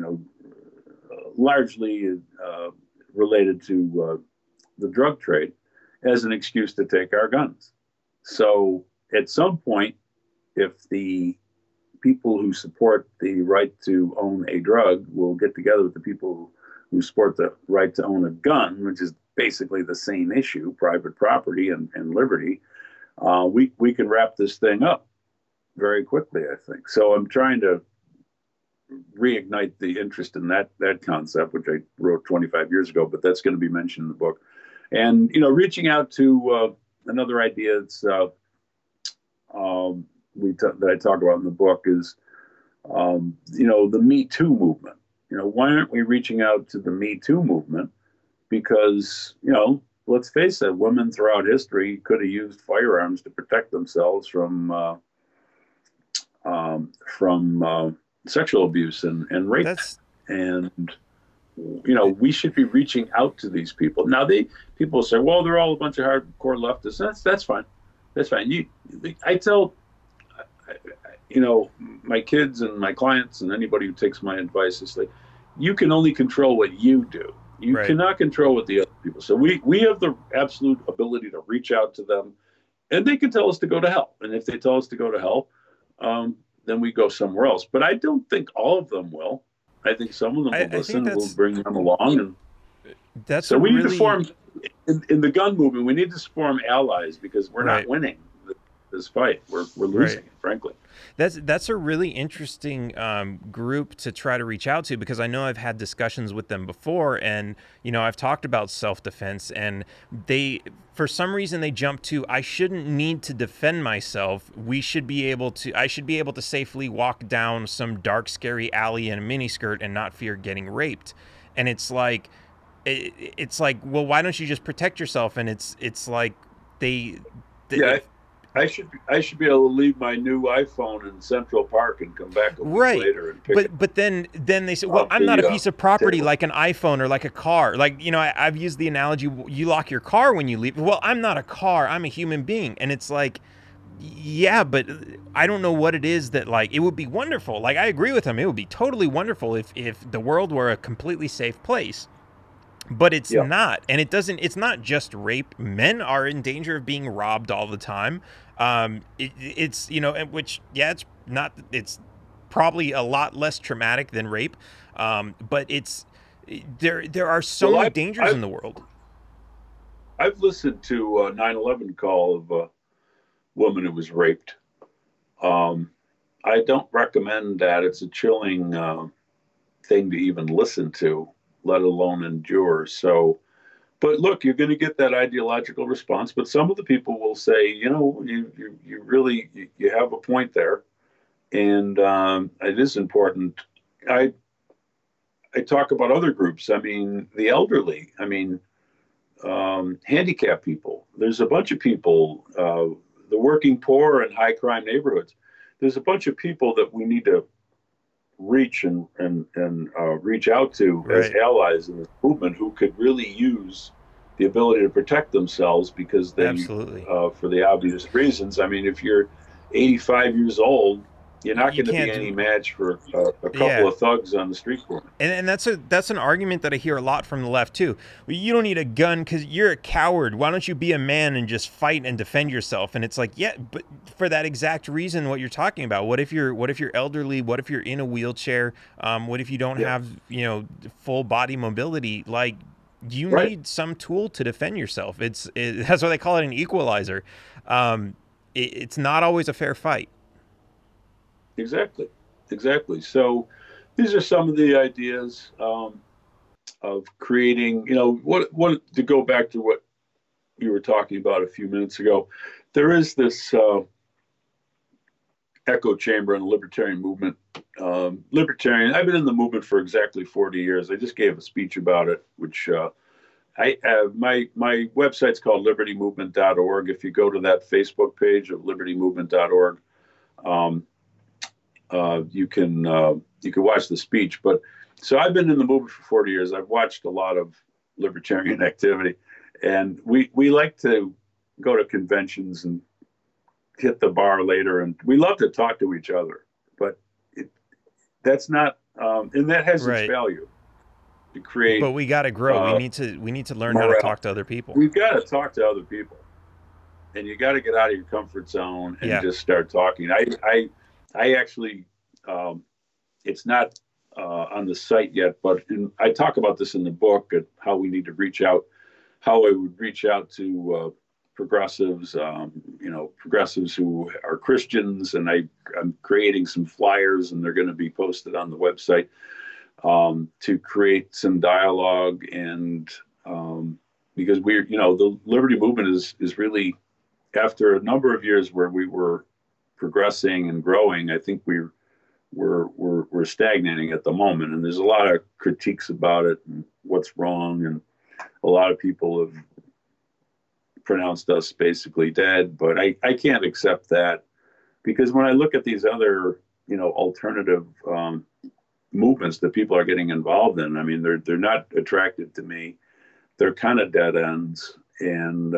largely related to the drug trade, as an excuse to take our guns. So at some point, if the people who support the right to own a drug will get together with the people who support the right to own a gun, which is basically the same issue, private property and liberty, we can wrap this thing up very quickly, I think. So I'm trying to reignite the interest in that concept, which I wrote 25 years ago, but that's going to be mentioned in the book. And, reaching out to another idea that I talk about in the book is, the Me Too movement. Why aren't we reaching out to the Me Too movement? Because, let's face it, women throughout history could have used firearms to protect themselves from sexual abuse and rape. And, we should be reaching out to these people. Now, people say, well, they're all a bunch of hardcore leftists. That's fine. That's fine. I tell, my kids and my clients and anybody who takes my advice is you can only control what you do. You cannot control what the other people. So we have the absolute ability to reach out to them, and they can tell us to go to hell. And if they tell us to go to hell, then we go somewhere else. But I don't think all of them will. I think some of them will listen. We'll bring them along. And we need to form in the gun movement. We need to form allies because we're not winning this fight. We're losing it, frankly. That's a really interesting group to try to reach out to, because I know I've had discussions with them before, and I've talked about self-defense, and for some reason they jump to, I shouldn't need to defend myself. I should be able to safely walk down some dark, scary alley in a miniskirt and not fear getting raped. And it's like, well, why don't you just protect yourself? And it's like I should be able to leave my new iPhone in Central Park and come back a week later and pick it. But then they say, well, I'm not a piece of property like an iPhone or like a car. I've used the analogy, you lock your car when you leave. Well, I'm not a car. I'm a human being. And it's like, yeah, but I don't know what it is that it would be wonderful. I agree with him. It would be totally wonderful if the world were a completely safe place. But it's not. And it's not just rape. Men are in danger of being robbed all the time. It's probably a lot less traumatic than rape. But there are so many dangers in the world. I've listened to a 9/11 call of a woman who was raped. I don't recommend that. It's a chilling thing to even listen to, let alone endure. So, but look, you're going to get that ideological response. But some of the people will say, you really have a point there, and it is important. I talk about other groups. I mean, the elderly. I mean, handicapped people. There's a bunch of people the working poor and high crime neighborhoods. There's a bunch of people that we need to reach and reach out to as allies in this movement who could really use the ability to protect themselves because they, for the obvious reasons. I mean, if you're 85 years old, you're not going to be any match for a couple of thugs on the street corner. And that's an argument that I hear a lot from the left too. Well, you don't need a gun because you're a coward. Why don't you be a man and just fight and defend yourself? And it's like, yeah, but for that exact reason, what you're talking about. What if you're elderly? What if you're in a wheelchair? What if you don't have full body mobility? Like, you need some tool to defend yourself. That's why they call it an equalizer. It's not always a fair fight. Exactly. So these are some of the ideas of creating, what to go back to what you were talking about a few minutes ago. There is this echo chamber in the libertarian movement. I've been in the movement for exactly 40 years. I just gave a speech about it, which my website's called libertymovement.org. If you go to that Facebook page of libertymovement.org, you can watch the speech. But so I've been in the movement for 40 years. I've watched a lot of libertarian activity, and we like to go to conventions and hit the bar later, and we love to talk to each other. But that's not, and that has its value to create. But we got to grow. We need to learn how to talk to other people. We've got to talk to other people, and you got to get out of your comfort zone and just start talking. I actually, it's not on the site yet, but I talk about this in the book, how we need to reach out, how I would reach out to progressives, progressives who are Christians, and I'm creating some flyers, and they're going to be posted on the website to create some dialogue, and because the Liberty Movement is really, after a number of years where we were progressing and growing, I think we're stagnating at the moment, and there's a lot of critiques about it and what's wrong, and a lot of people have pronounced us basically dead, but I can't accept that, because when I look at these other alternative movements that people are getting involved in, I mean, they're not attractive to me. They're kind of dead ends, and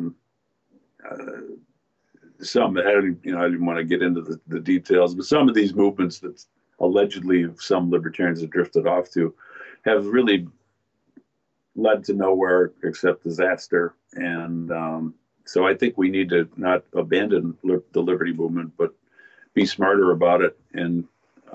some, I didn't want to get into the details, but some of these movements that allegedly some libertarians have drifted off to have really led to nowhere except disaster. And so I think we need to not abandon the Liberty Movement, but be smarter about it. And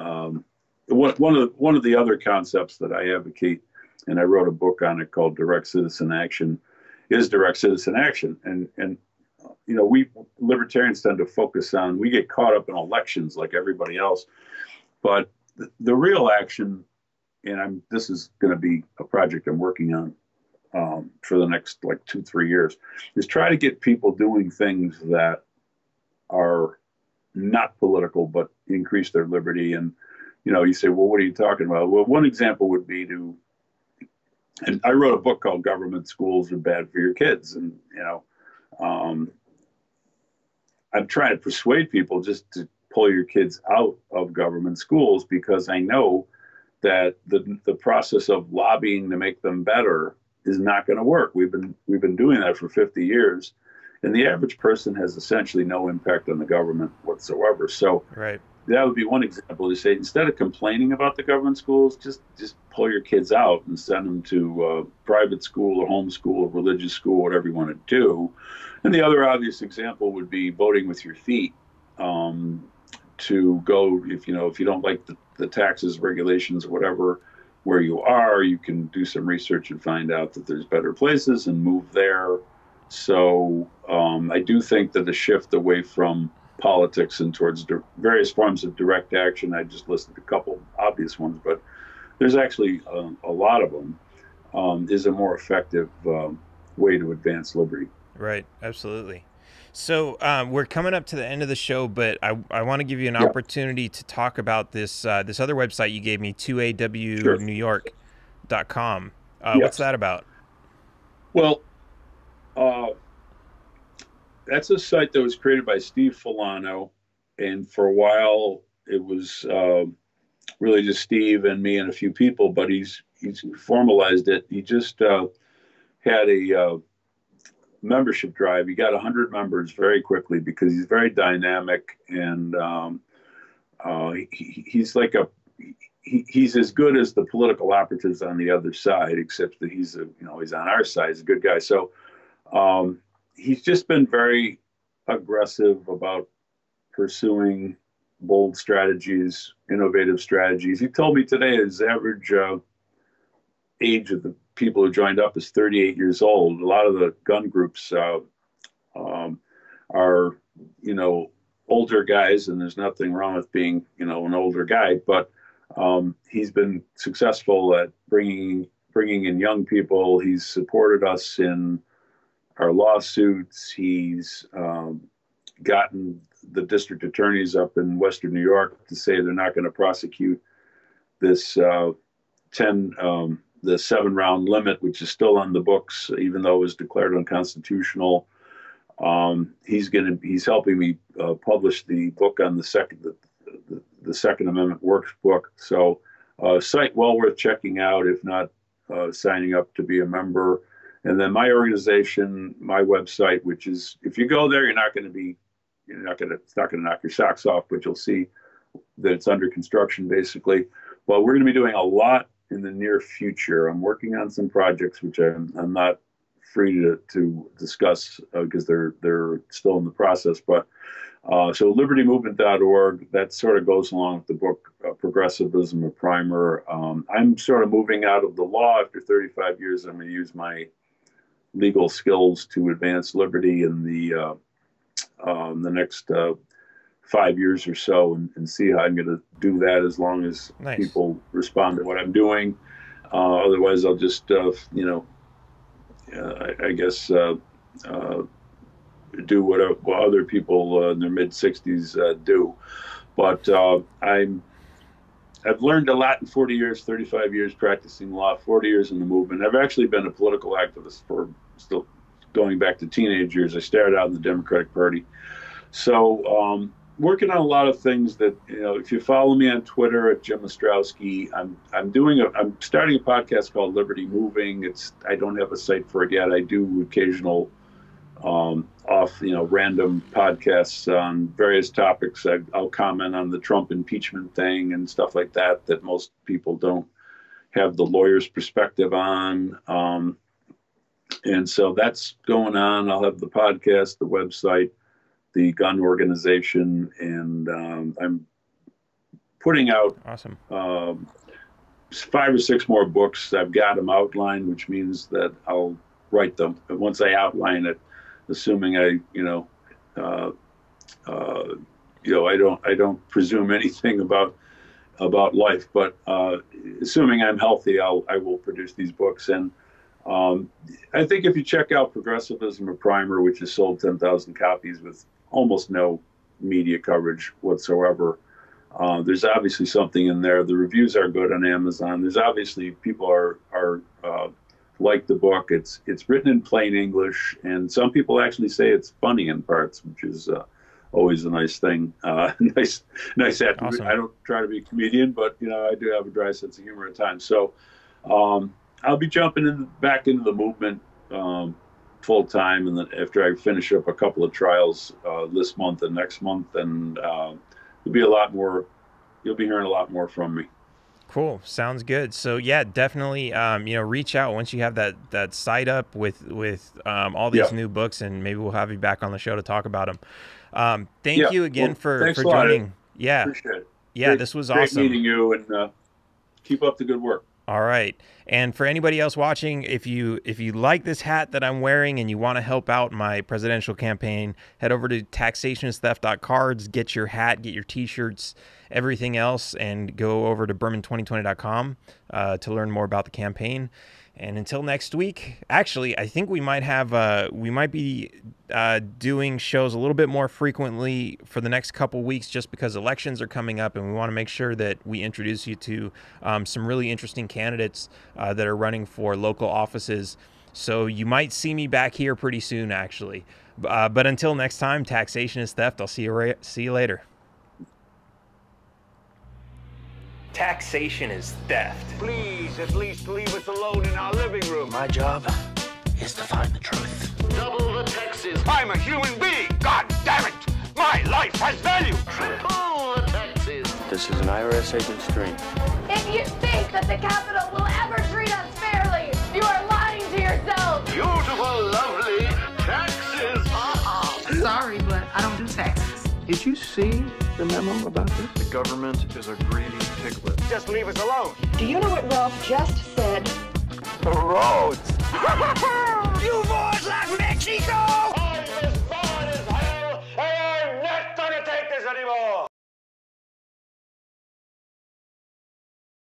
one of the other concepts that I advocate, and I wrote a book on it called Direct Citizen Action, is direct citizen action. And we libertarians tend to focus on, we get caught up in elections like everybody else, but the real action, and this is going to be a project I'm working on for the next 2-3 years, is try to get people doing things that are not political but increase their liberty. And you say, well, what are you talking about? Well, one example would be and I wrote a book called Government Schools Are Bad for Your Kids, and I'm trying to persuade people just to pull your kids out of government schools, because I know that the process of lobbying to make them better is not going to work. We've been doing that for 50 years, and the average person has essentially no impact on the government whatsoever. So that would be one example, to say, instead of complaining about the government schools, just pull your kids out and send them to private school or homeschool or religious school, whatever you want to do. And the other obvious example would be voting with your feet. To go, if you don't like the taxes, regulations, whatever, where you are, you can do some research and find out that there's better places and move there. So I do think that the shift away from politics and towards various forms of direct action, I just listed a couple obvious ones, but there's actually a lot of them, is a more effective way to advance liberty. Right, absolutely. So we're coming up to the end of the show, but I want to give you an opportunity to talk about this this other website you gave me, 2awnewyork.com. What's that about? Well, That's a site that was created by Steve Filano, and for a while it was really just Steve and me and a few people. But he's formalized it. He just had a membership drive. He got 100 members very quickly because he's very dynamic, and he's like he's as good as the political operatives on the other side, except that he's on our side. He's a good guy. So he's just been very aggressive about pursuing bold strategies, innovative strategies. He told me today his average age of the people who joined up is 38 years old. A lot of the gun groups are, older guys, and there's nothing wrong with being, an older guy, but he's been successful at bringing in young people. He's supported us in our lawsuits. He's gotten the district attorneys up in Western New York to say they're not going to prosecute this the 7-round limit, which is still on the books, even though it was declared unconstitutional. He's helping me publish the book on the Second Amendment workbook. So, site well worth checking out, if not signing up to be a member. And then my organization, my website, which is, if you go there, it's not going to knock your socks off, but you'll see that it's under construction, basically. But we're going to be doing a lot in the near future. I'm working on some projects which I'm not free to discuss because they're still in the process. But so libertymovement.org, that sort of goes along with the book Progressivism, a Primer. I'm sort of moving out of the law after 35 years. I'm going to use my legal skills to advance liberty in the next 5 years or so, and see how I'm going to do that as long as people respond to what I'm doing. Otherwise, I'll just, I guess, do what other people in their mid-60s do. But I've learned a lot in 40 years, 35 years practicing law, 40 years in the movement. I've actually been a political activist for still going back to teenage years. I started out in the Democratic Party. So working on a lot of things that, if you follow me on Twitter at Jim Ostrowski, I'm starting a podcast called Liberty Moving. I don't have a site for it yet. I do occasional random podcasts on various topics. I'll comment on the Trump impeachment thing and stuff like that most people don't have the lawyer's perspective on. And so that's going on. I'll have the podcast, the website, the gun organization, and I'm putting out 5 or 6 more books. I've got them outlined, which means that I'll write them. But once I outline it, assuming I don't presume anything about life, but assuming I'm healthy, I will produce these books. And I think if you check out Progressivism, a Primer, which has sold 10,000 copies with almost no media coverage whatsoever, there's obviously something in there. The reviews are good on Amazon. There's obviously people are like the book. It's written in plain English, and some people actually say it's funny in parts, which is always a nice thing. Nice attribute. Awesome. I don't try to be a comedian, but I do have a dry sense of humor at times. So I'll be jumping back into the movement full time, and then after I finish up a couple of trials this month and next month, and there'll be a lot more. You'll be hearing a lot more from me. Cool. Sounds good. So yeah, definitely, reach out once you have that site up with all these new books, and maybe we'll have you back on the show to talk about them. Thank you again for joining. Yeah. Appreciate it. Yeah, this was awesome. Great meeting you, and keep up the good work. All right. And for anybody else watching, if you like this hat that I'm wearing and you want to help out my presidential campaign, head over to taxationistheft.cards, get your hat, get your t-shirts, everything else, and go over to Berman2020.com to learn more about the campaign. And until next week, actually, I think we might be doing shows a little bit more frequently for the next couple weeks, just because elections are coming up, and we want to make sure that we introduce you to some really interesting candidates that are running for local offices. So you might see me back here pretty soon, actually. But until next time, taxation is theft. I'll see you later. Taxation is theft. Please, at least leave us alone in our living room. My job is to find the truth. Double the taxes. I'm a human being. God damn it! My life has value. Triple the taxes. This is an IRS agent's dream. If you think that the Capitol will ever treat us fairly, you are lying to yourself. Beautiful, lovely taxes. Sorry, but I don't do taxes. Did you see the memo about this? The government is a greedy piglet. Just leave us alone. Do you know what Ralph just said? The roads. You boys like Mexico?